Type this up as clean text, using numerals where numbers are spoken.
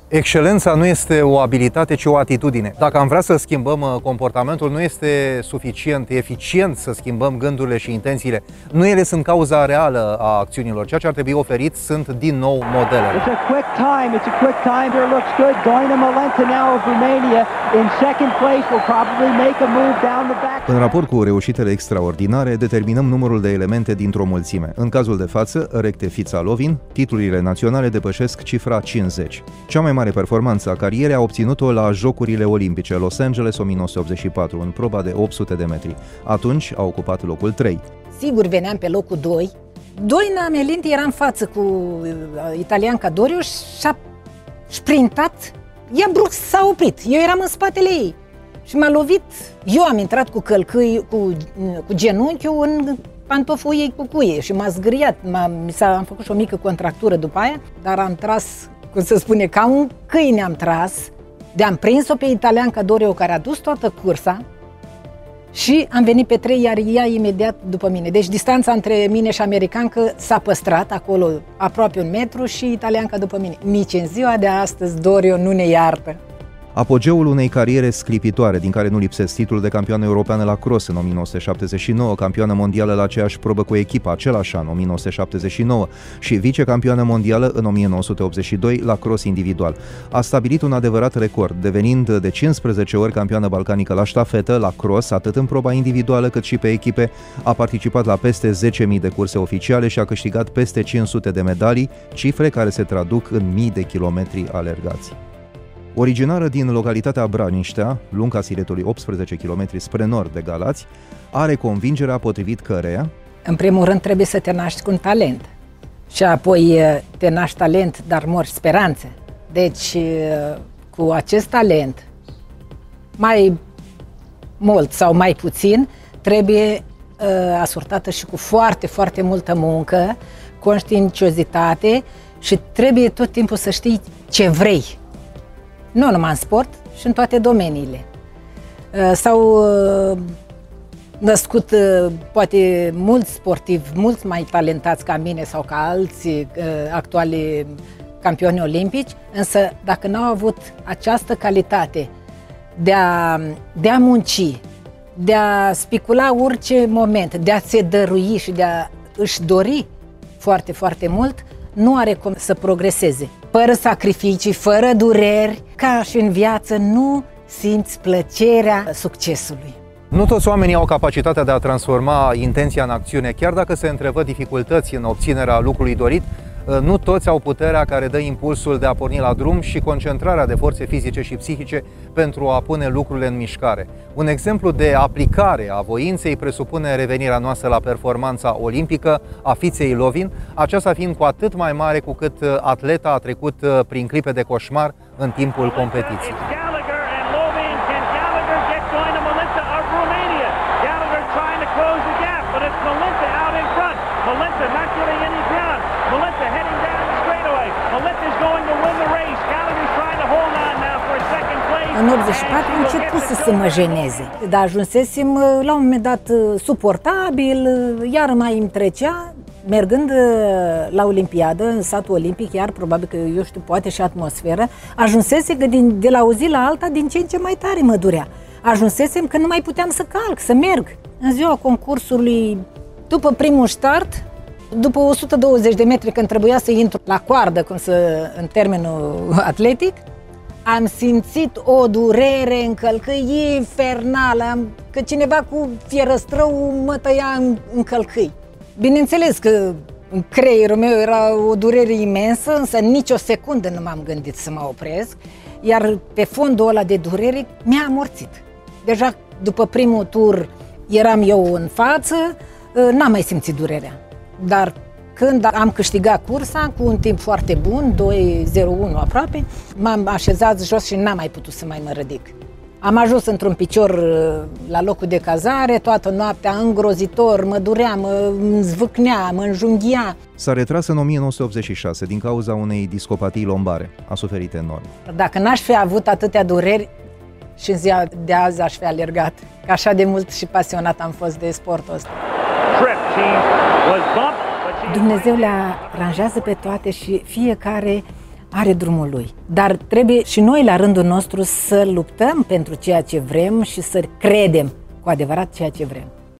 Excelența nu este o abilitate, ci o atitudine. Dacă am vrea să schimbăm comportamentul, nu este suficient, eficient să schimbăm gândurile și intențiile. Nu ele sunt cauza reală a acțiunilor. Ceea ce ar trebui oferit sunt din nou modele. În raport cu reușitele extraordinare, determinăm numărul de elemente dintr-o mulțime. În cazul de față, Recte Fița-Lovin, titlurile naționale depășesc cifra 50. Cea mai mare performanță a carierei a obținut-o la Jocurile Olimpice Los Angeles 1984, în proba de 800 de metri. Atunci a ocupat locul 3. Sigur veneam pe locul 2. Doina Melinti era în față cu italianca Dorio și a sprintat. Ea brusc s-a oprit. Eu eram în spatele ei. Și m-a lovit. Eu am intrat cu călcâi, cu genunchiul în pantoful ei cu cuie și m-a zgâriat. Am făcut și o mică contractură după aia, dar am tras, cum se spune, ca un câine am tras, de-am prins-o pe italianca Dorio, care a dus toată cursa și am venit pe 3, iar ea imediat după mine. Deci distanța între mine și americancă s-a păstrat acolo aproape 1 metru și italianca după mine. Nici în ziua de astăzi Dorio nu ne iartă. Apogeul unei cariere sclipitoare, din care nu lipsesc titlul de campioană europeană la cross în 1979, campioană mondială la aceeași probă cu echipa același an, 1979, și vicecampioană mondială în 1982 la cross individual. A stabilit un adevărat record, devenind de 15 ori campioană balcanică la ștafetă, la cross, atât în proba individuală cât și pe echipe. A participat la peste 10.000 de curse oficiale și a câștigat peste 500 de medalii, cifre care se traduc în mii de kilometri alergați. Originară din localitatea Braniștea, lunga Siretului 18 km spre nord de Galați, are convingerea potrivit căreia: în primul rând trebuie să te naști cu un talent și apoi te naști talent, dar mori speranțe. Deci cu acest talent, mai mult sau mai puțin, trebuie asortată și cu foarte, foarte multă muncă, conștiinciozitate și trebuie tot timpul să știi ce vrei. Nu numai în sport, și în toate domeniile. S-au născut poate mulți sportivi, mulți mai talentați ca mine sau ca alții actuali campioni olimpici, însă dacă n-au avut această calitate de a munci, de a specula orice moment, de a se dărui și de a își dori foarte, foarte mult, nu are cum să progreseze. Fără sacrificii, fără dureri, ca și în viață, nu simți plăcerea succesului. Nu toți oamenii au capacitatea de a transforma intenția în acțiune, chiar dacă se întrevăd dificultăți în obținerea lucrului dorit. Nu toți au puterea care dă impulsul de a porni la drum și concentrarea de forțe fizice și psihice pentru a pune lucrurile în mișcare. Un exemplu de aplicare a voinței presupune revenirea noastră la performanța olimpică a Fiței Lovin, aceasta fiind cu atât mai mare cu cât atleta a trecut prin clipe de coșmar în timpul competiției. În 84 început să mă jeneze, dar ajunsesem la un moment dat suportabil, iar mai îmi trecea, mergând la Olimpiadă, în satul olimpic, iar probabil că, eu știu, poate și atmosferă, ajunsesem că de la o zi la alta din ce în ce mai tare mă durea. Ajunsesem că nu mai puteam să calc, să merg. În ziua concursului, după primul start, după 120 de metri, când trebuia să intru la coardă, în termenul atletic, am simțit o durere în călcâi infernală, că cineva cu fierăstrău mă tăia în călcâi. Bineînțeles că în creierul meu era o durere imensă, însă nici o secundă nu m-am gândit să mă opresc, iar pe fondul ăla de durere mi-a amorțit. Deja după primul tur eram eu în față, n-am mai simțit durerea, dar când am câștigat cursa cu un timp foarte bun, 2:01 aproape, m-am așezat jos și n-am mai putut să mai mă ridic. Am ajuns într-un picior la locul de cazare, toată noaptea îngrozitor, mă durea, mă zvâcnea, mă înjunghia. S-a retras în 1986 din cauza unei discopatii lombare. A suferit enorm. Dacă n-aș fi avut atâtea dureri, și în ziua de azi aș fi alergat. Că așa de mult și pasionat am fost de sportul ăsta. Dumnezeu le aranjează pe toate și fiecare are drumul lui. Dar trebuie și noi la rândul nostru să luptăm pentru ceea ce vrem și să credem cu adevărat ceea ce vrem.